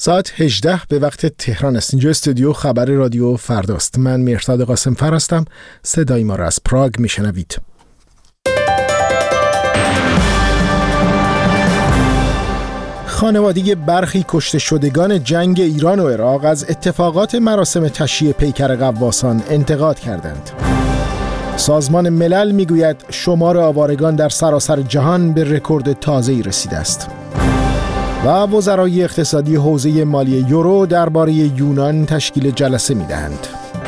ساعت 18 به وقت تهران است. اینجا استودیو خبر رادیو فرداست. من مهرداد قاسمفر هستم. صدای ما را از پراگ میشنوید. خانواده برخی کشته شدگان جنگ ایران و عراق از اتفاقات مراسم تشییع پیکر غواصان انتقاد کردند. سازمان ملل میگوید شمار آوارگان در سراسر جهان به رکورد تازه‌ای رسیده است. و وزرای اقتصادی حوزه مالی یورو درباره یونان تشکیل جلسه می‌دهند.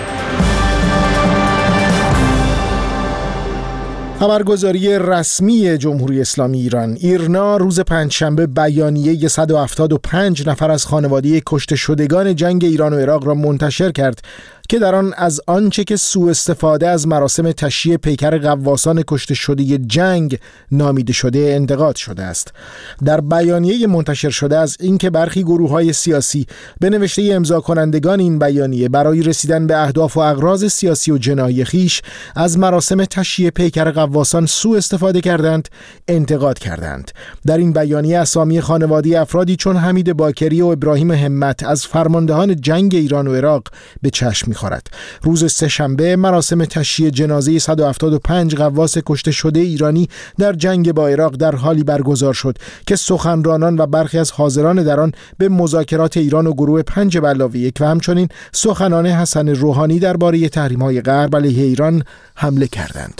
خبرگزاری رسمی جمهوری اسلامی ایران ایرنا روز پنجشنبه بیانیه 175 نفر از خانواده کشته شدگان جنگ ایران و عراق را منتشر کرد که در آن از آنچه که سوء استفاده از مراسم تشییع پیکر غواصان کشته شده جنگ نامیده شده انتقاد شده است. در بیانیه منتشر شده از اینکه برخی گروه‌های سیاسی به نوشته امضا کنندگان این بیانیه برای رسیدن به اهداف و اغراض سیاسی و جنایی خویش از مراسم تشییع پیکر غواصان سوء استفاده کردند، انتقاد کردند. در این بیانیه اسامی خانواده افرادی چون حمید باکری و ابراهیم همت از فرماندهان جنگ ایران و عراق به چشم می‌خورد. روز سه‌شنبه مراسم تشییع جنازه 175 غواص کشته شده ایرانی در جنگ با عراق در حالی برگزار شد که سخنرانان و برخی از حاضران در آن به مذاکرات ایران و گروه 5+1 و همچنین سخنان حسن روحانی درباره تحریم‌های غرب علیه ایران حمله کردند.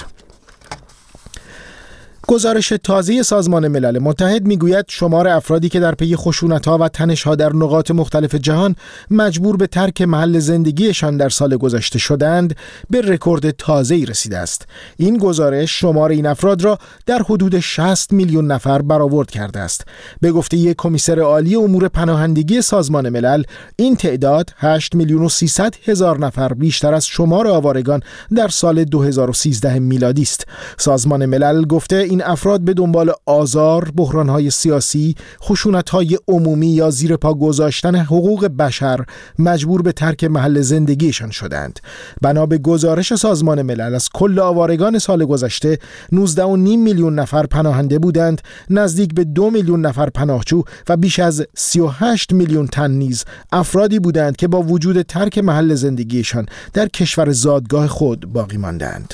گزارش تازه سازمان ملل متحد میگوید شمار افرادی که در پی خشونت‌ها و تنش‌ها در نقاط مختلف جهان مجبور به ترک محل زندگیشان در سال گذشته شدند به رکورد تازه‌ای رسیده است. این گزارش شمار این افراد را در حدود 60 میلیون نفر برآورد کرده است. به گفته یک کمیسر عالی امور پناهندگی سازمان ملل، این تعداد 8,300,000 نفر بیشتر از شمار آوارگان در سال 2013 میلادی است. سازمان ملل گفته این افراد به دنبال آزار، بحران‌های سیاسی، خشونت‌های عمومی یا زیر پا گذاشتن حقوق بشر مجبور به ترک محل زندگیشان شدند. بنا به گزارش سازمان ملل از کل آوارگان سال گذشته 19.5 میلیون نفر پناهنده بودند، نزدیک به 2 میلیون نفر پناهجو و بیش از 38 میلیون تن نیز افرادی بودند که با وجود ترک محل زندگیشان در کشور زادگاه خود باقی ماندند.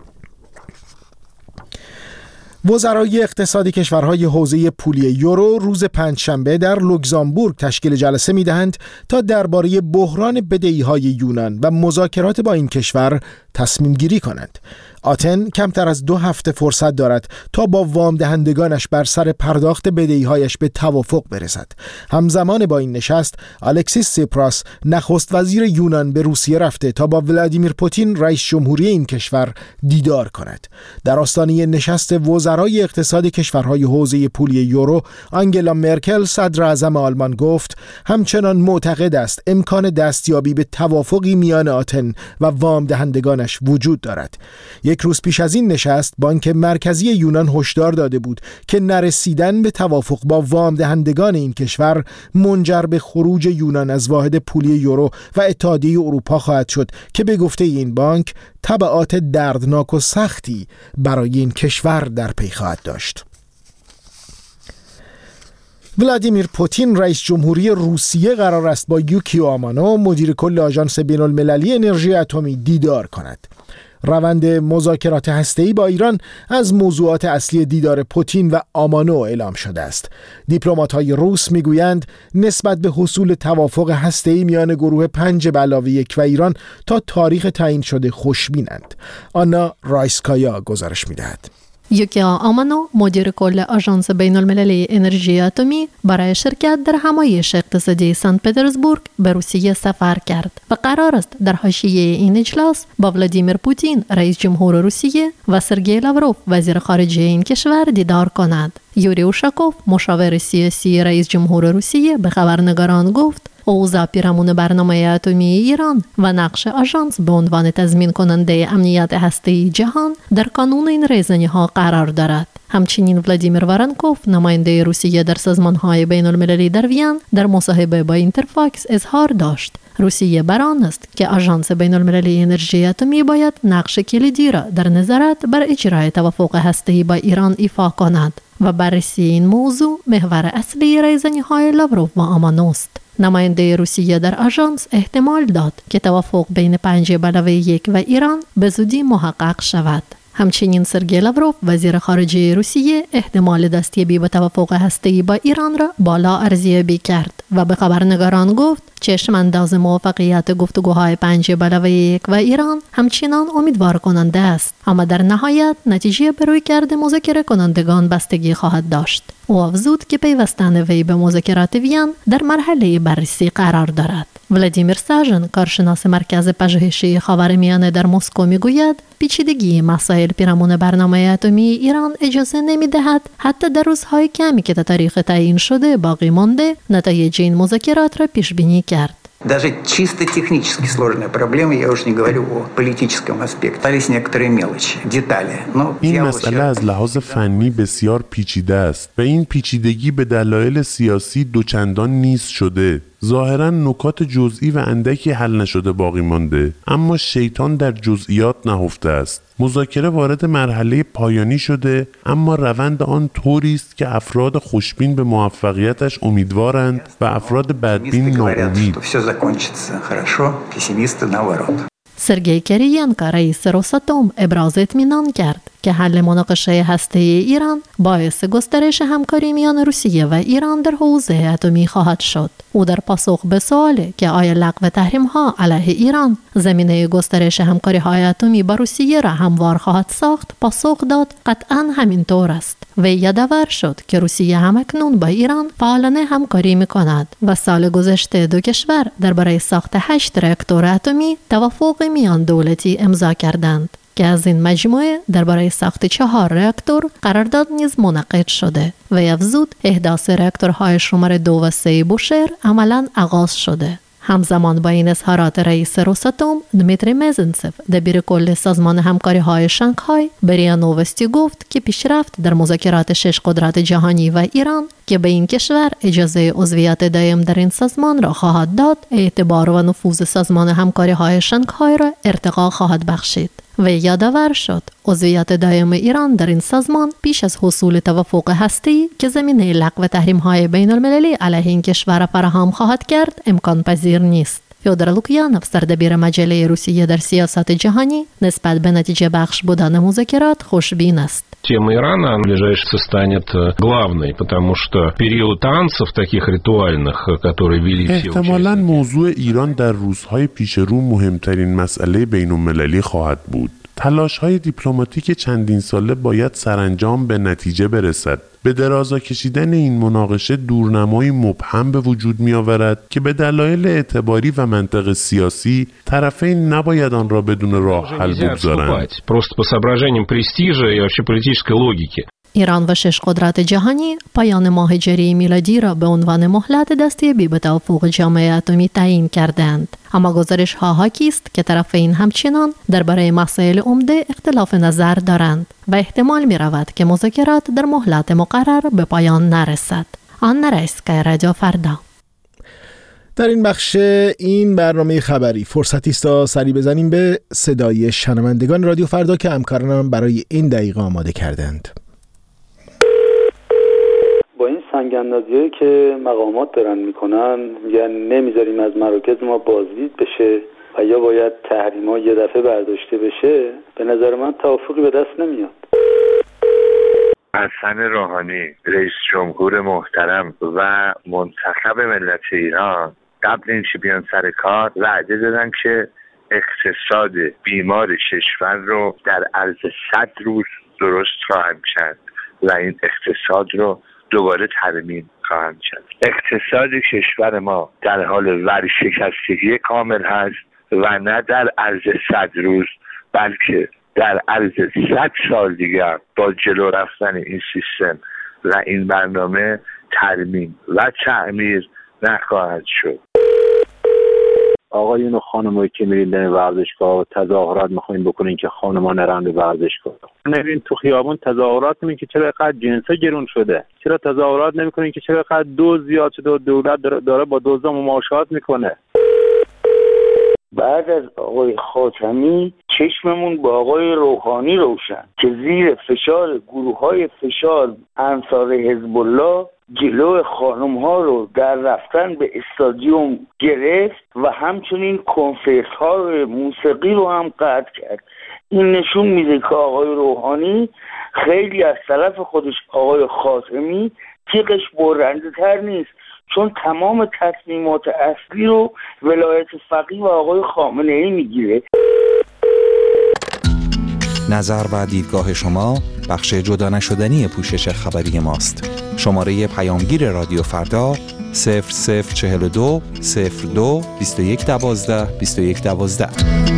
وزرای اقتصادی کشورهای حوزه پولی یورو روز پنجشنبه در لوکزامبورگ تشکیل جلسه می‌دهند تا درباره بحران بدهی‌های یونان و مذاکرات با این کشور تصمیم گیری کنند. آتن کمتر از 2 هفته فرصت دارد تا با وام دهندگانش بر سر پرداخت بدهی‌هایش به توافق برسد. همزمان با این نشست، الکسیس سیپراس نخست وزیر یونان به روسیه رفته تا با ولادیمیر پوتین رئیس جمهوری این کشور دیدار کند. در آستانه نشست وزرای اقتصاد کشورهای حوزه پولی یورو، آنگلا مرکل صدر اعظم آلمان گفت همچنان معتقد است امکان دستیابی به توافقی میان آتن و وام دهندگانش وجود دارد. یک روز پیش از این نشست، بانک مرکزی یونان هشدار داده بود که نرسیدن به توافق با وام دهندگان این کشور منجر به خروج یونان از واحد پولی یورو و اتحادیه اروپا خواهد شد که به گفته این بانک تبعات دردناک و سختی برای این کشور در پی خواهد داشت. ولادیمیر پوتین رئیس جمهوری روسیه قرار است با یوکیو آمانو مدیر کل آژانس بین‌المللی انرژی اتمی دیدار کند. روند مذاکرات هسته‌ای با ایران از موضوعات اصلی دیدار پوتین و آمانو اعلام شده است. دیپلمات‌های روس میگویند نسبت به حصول توافق هسته‌ای میان گروه 5+1 و ایران تا تاریخ تعیین شده خوشبینند. آنا رایسکایا گزارش می‌دهد. یوکیو آمانو مدیر کل آژانس بین‌المللی انرژی اتمی برای شرکت در همایش اقتصادی سنت پترزبورگ به روسیه سفر کرد و قرار است در حاشیه این اجلاس با ولادیمیر پوتین رئیس جمهور روسیه و سرگئی لاوروف وزیر خارجه این کشور دیدار کند. یوری اوشاکوف مشاور سیاسی رئیس جمهور روسیه به خبرنگاران گفت اوضاع پیرامون برنامه اتمی ایران و نقش آژانس به عنوان تضمین کننده امنیت هسته‌ای جهان در کانون این رایزنی‌ها قرار دارد. همچنین ولادیمیر وارنکوف نماینده روسیه در سازمان‌های بین‌المللی در وین در مصاحبه با اینترفاکس اظهار داشت روسیه بر آن است که آژانس بین‌المللی انرژی اتمی باید نقش کلیدی را در نظارت بر اجرای توافق هسته‌ای با ایران ایفا کند و بررسی این موضوع محور اصلی رایزنی‌های لاوروف و آمانو است. نماینده روسیه در آژانس احتمال داد که توافق بین 5+1 و ایران به زودی محقق شود. همچنین سرگئی لاوروف وزیر خارجه روسیه احتمال دستیابی به توافق هسته‌ای با ایران را بالا ارزیابی کرد و به خبرنگاران گفت چشم انداز موفقیت گفتگوهای 5+1 و ایران همچنان امیدوار کننده است، اما در نهایت نتیجه به رویکرد مذاکره کنندگان بستگی خواهد داشت. او افزود که پیوستن وی به مذاکرات وین در مرحله بررسی قرار دارد. ولادیمیر ساژن، کارشناس مرکز پژوهشی خاورمیانه در مسکو، میگوید پیچیدگی مسائل پیرامون برنامه اتمی ایران اجازه نمیدهد حتی در روزهای کمی که تا تاریخ تعیین شده باقی مانده نتایج این مذاکرات را پیش بینی کرد. Даже чисто технически сложная проблема, я уже не говорю о политическом аспекте. Остались некоторые мелочи, детали. این مسئله از لحاظ فنی بسیار پیچیده است و این پیچیدگی به دلایل سیاسی دوچندان نیز شده. ظاهراً نکات جزئی و اندکی حل نشده باقی مانده، اما شیطان در جزئیات نهفته است. مذاکره وارد مرحله پایانی شده، اما روند آن طوری است که افراد خوشبین به موفقیتش امیدوارند و افراد بدبین ناامید. سرگئی کریینکا، رئیس روساتوم، ابراز اطمینان کرد که حل مناقشه هسته‌ای ایران باعث گسترش همکاری میان روسیه و ایران در حوزه اتمی خواهد شد. او در پاسخ به سوالی که آیا لغو تحریم‌ها علیه ایران زمینه گسترش همکاری‌های اتمی با روسیه را هموار خواهد ساخت، پاسخ داد قطعاً همینطور است. وی یادآور شد که روسیه همکنون با ایران فعالانه همکاری می‌کند و سال گذشته دو کشور درباره ساخت 8 راکتور اتمی توافق میان دولتی امضا کردند که از این مجموعه درباره ساخت 4 راکتور قرارداد نیز منعقد شده و افزود احداث راکتورهای شماره 2 و 3 بوشهر عملاً آغاز شده. همزمان با این اظهارات رئیس روساتوم دمیتری مزنتسف، دبیر کل سازمان همکاری‌های شانگهای، به ریا نووستی گفت که پیشرفت در مذاکرات 6 قدرت جهانی و ایران که به این کشور اجازه عضویت دائم در این سازمان را خواهد داد، اعتبار و نفوذ سازمان همکاری‌های شانگهای را ارتقا خواهد بخشید. و یادآور شد عضویت دائم ایران در این سازمان پیش از حصول توافق هسته‌ای که زمینه لغو تحریم‌های بین‌المللی علیه این کشور فراهم خواهد کرد امکان پذیر نیست. فیودور لوکیانوف، سردبیر مجله روسیه در سیاست جهانی، نسبت به نتیجه بخش بودن مذاکرات خوشبین است. Тема Ирана в ближайшее время станет главной, потому что период танцев таких ритуальных, которые вели все احتمالاً موضوع ایران در روزهای پیش رو مهمترین مسئله بین‌المللی خواهد بود. تلاش‌های دیپلماتیک چندین ساله باید سرانجام به نتیجه برسد. به درازا کشیدن این مناقشه دورنمایی مبهم به وجود می‌آورد که به دلایل اعتباری و منطق سیاسی طرفین نباید آن را بدون راه حل بگذارند. Просто по соображениям престижа и вообще политической логики. ایران و 6 قدرت جهانی پایان ماه جری میلادی را به عنوان مهلت دستیابی به توافق جامعه اتمی تعیین کردند، اما گزارش‌ها حاکی است که طرفین همچنان درباره مسائل عمده اختلاف نظر دارند و احتمال می‌رود که مذاکرات در مهلت مقرر به پایان نرسد. آن رئیس‌کای رادیو فردا. در این بخش این برنامه خبری فرصتی است تا سری بزنیم به صدای شنوندگان رادیو فردا که همکارانم برای این دقیقه آماده کردند. با این سنگ‌اندازی‌هایی که مقامات دارن میکنن، میگن نمیذاریم از مراکز ما بازدید بشه و یا باید تحریم‌ها یه دفعه برداشته بشه، به نظر من توافقی به دست نمیاد. حسن روحانی، رئیس جمهور محترم و منتخب ملت ایران، قبل اینکه بیان سر کار وعده دادن که اقتصاد بیمار کشور رو در عرض 100 روز درست خواهند کرد و این اقتصاد رو دوباره ترمیم خواهند کرد. اقتصاد کشور ما در حال ورشکستگی کامل هست و نه در عرض 100 روز بلکه در عرض 100 سال دیگر با جلو رفتن این سیستم و این برنامه ترمیم و تعمیر نخواهد شد. آقایون و خانمایی که میرین در ورزشگاه و تظاهرات میخواین بکنین که خانما نرن به ورزشگاه، نرین تو خیابون تظاهرات نمیکنین که چرا اینقدر جنسا گرون شده، چرا تظاهرات نمیکنین که چرا اینقدر دزد زیاد شده و دولت داره با دزدا مماشات میکنه. بعد از آقای خاتمی چشممون با آقای روحانی روشن که زیر فشار گروه‌های فشار انصار حزب الله جلو خانم ها رو در رفتن به استادیوم گرفت و همچنین کنسرت های موسیقی رو هم قطع کرد. این نشون میده که آقای روحانی خیلی از طرف خودش آقای خاتمی تیغش برنده تر نیست، چون تمام تصمیمات اصلی رو ولایت فقیه و آقای خامنه ای میگیره. نظر و دیدگاه شما بخش جدا نشدنی پوشش خبری ماست. شماره پیامگیر رادیو فردا 0042 02 2112 2112.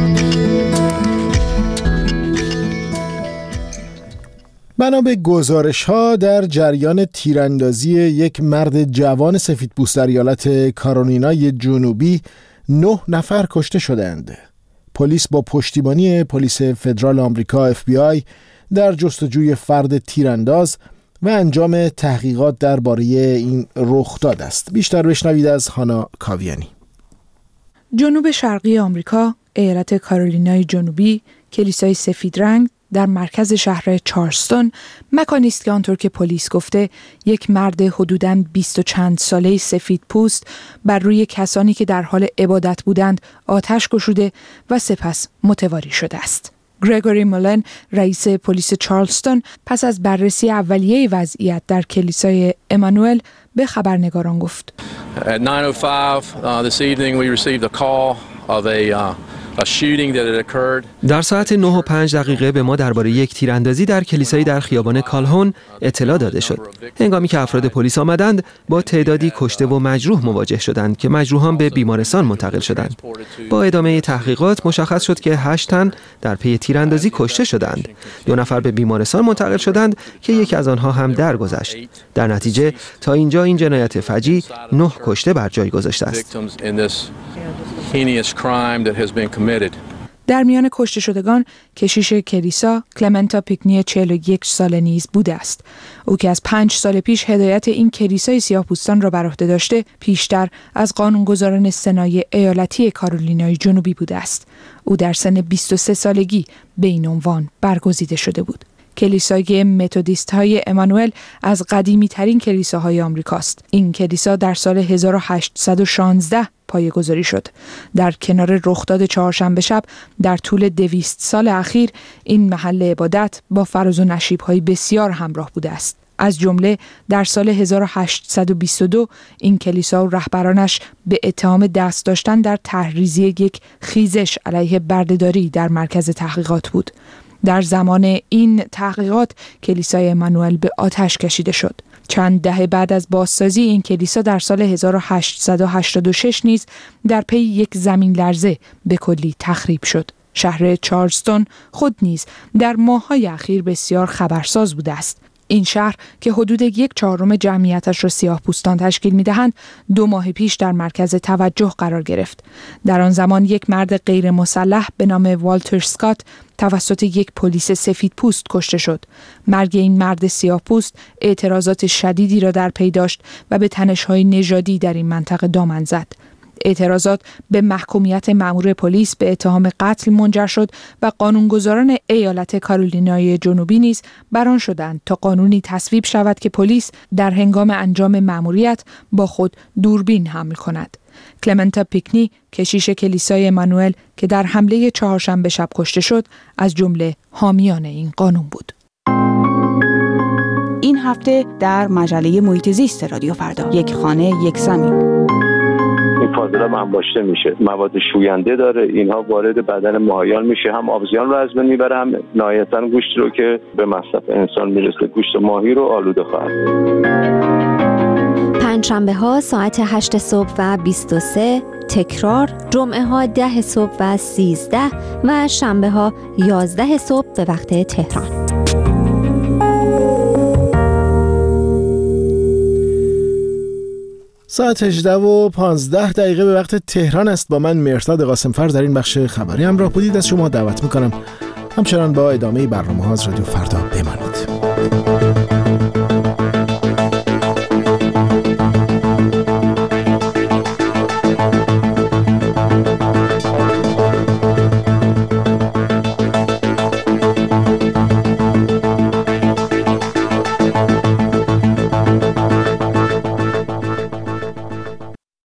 بنا به گزارش‌ها در جریان تیراندازی یک مرد جوان سفیدپوست در ایالت کارولینای جنوبی 9 نفر کشته شدند. پلیس با پشتیبانی پلیس فدرال آمریکا FBI در جستجوی فرد تیرانداز و انجام تحقیقات درباره این رخداد است. بیشتر بشنوید از هانا کاویانی. جنوب شرقی آمریکا، ایالت کارولینای جنوبی، کلیسای سفید رنگ در مرکز شهر چارلستون مکانی است که آنطور که پلیس گفته یک مرد حدوداً 20 و چند ساله سفید پوست بر روی کسانی که در حال عبادت بودند آتش گشوده و سپس متواری شده است. گرگوری مولن، رئیس پلیس چارلستون، پس از بررسی اولیه وضعیت در کلیسای امانوئل به خبرنگاران گفت: At 9:05 this evening we received a call of a shooting that had occurred. در ساعت 9:05 به ما درباره یک تیراندازی در کلیسایی در خیابان کالهون اطلاع داده شد. هنگامی که افراد پلیس آمدند، با تعدادی کشته و مجروح مواجه شدند که مجروحان به بیمارستان منتقل شدند. با ادامه تحقیقات مشخص شد که 8 تن در پی تیراندازی کشته شدند. 2 نفر به بیمارستان منتقل شدند که یکی از آنها هم درگذشت. در نتیجه تا اینجا این جنایت فجیع 9 کشته بر جای گذاشته است. در میان کشته شدگان کشیش کلیسا کلمنتا پیکنی 41 ساله نیز بوده است. او که از 5 سال پیش هدایت این کلیسای سیاه‌پوستان را بر عهده داشته، پیشتر از قانونگذاران سنای ایالتی کارولینای جنوبی بوده است. او در سن 23 سالگی به این عنوان برگزیده شده بود. کلیسای متودیست‌های امانوئل از قدیمی‌ترین کلیساهای آمریکاست. این کلیسا در سال 1816 پایه‌گذاری شد. در کنار رخداد چهارشنبه شب در طول 200 سال اخیر این محل عبادت با فراز و نشیب‌های بسیار همراه بوده است. از جمله در سال 1822 این کلیسا و رهبرانش به اتهام دست داشتن در تحریزی یک خیزش علیه بردهداری در مرکز تحقیقات بود. در زمان این تحقیقات کلیسای امانوئل به آتش کشیده شد. چند دهه بعد از بازسازی این کلیسا در سال 1886 نیز در پی یک زمین لرزه به کلی تخریب شد. شهر چارلستون خود نیز در ماه‌های اخیر بسیار خبرساز بوده است. این شهر که حدود 1/4 جمعیتش را سیاه‌پوستان تشکیل می‌دهند، 2 ماه پیش در مرکز توجه قرار گرفت. در آن زمان یک مرد غیر مسلح به نام والتر اسکات توسط یک پلیس سفیدپوست کشته شد. مرگ این مرد سیاه‌پوست اعتراضات شدیدی را در پی داشت و به تنش‌های نژادی در این منطقه دامن زد. اعتراضات به محکومیت مأمور پلیس به اتهام قتل منجر شد و قانونگذاران ایالت کارولینای جنوبی نیز بر آن شدند تا قانونی تصویب شود که پلیس در هنگام انجام مأموریت با خود دوربین حمل کند. کلمنتا پیکنی، کشیش کلیسای امانوئل که در حمله چهارشنبه شب کشته شد، از جمله حامیان این قانون بود. این هفته در مجله محیط زیست رادیو فردا، یک خانه یک زمین. این فاضلاب انباشته میشه، مواد شوینده داره، اینها وارد بدن ماهیان میشه، هم آبزیان رو از بین میبره، هم نهایتاً گوشت رو که به مصرف انسان میرسه، گوشت ماهی رو آلوده خواهد. پنجشنبه ها ساعت 8 صبح و 23 تکرار، جمعه ها 10 صبح و 13 و شنبه ها 11 صبح به وقت تهران. ساعت 18:15 به وقت تهران است. با من مرتضی قاسمفر در این بخش خبری همراه بودید. از شما دعوت میکنم همچنان با ادامه برنامه‌ها از رادیو فردا بمانید.